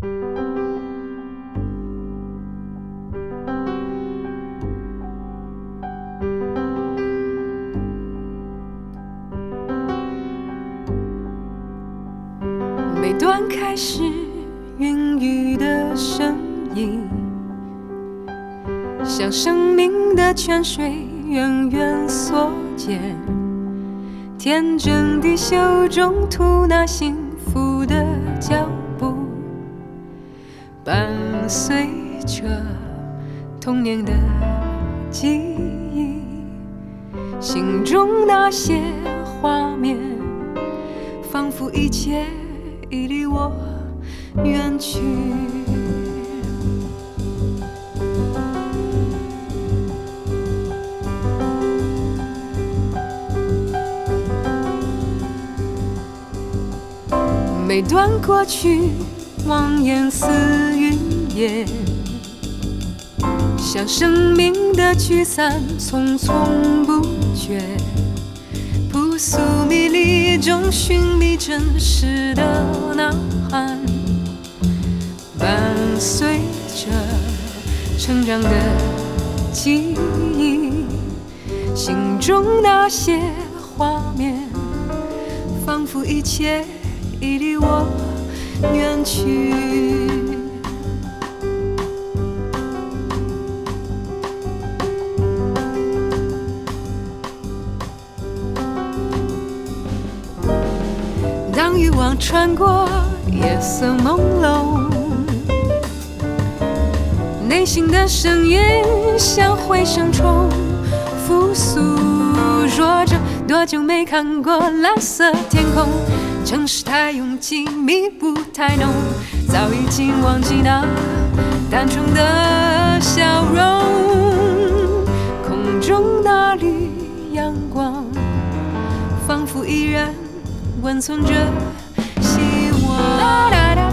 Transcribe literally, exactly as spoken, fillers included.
每段开始孕育的声音，像生命的泉水源源所见，天真地秀中吐纳幸福的脚步，伴随着童年的记忆，心中那些画面，仿佛一切已离我远去。每段过去望眼似云烟，像生命的聚散匆匆不绝，朴素迷离中寻觅真实的呐喊，伴随着成长的记忆，心中那些画面，仿佛一切已离我远去。当欲望穿过夜色朦胧，内心的声音像回声重复诉说着，多久没看过蓝色天空，城市太拥挤，密布太浓，早已经忘记那单纯的笑容。空中那缕阳光，仿佛依然温存着希望。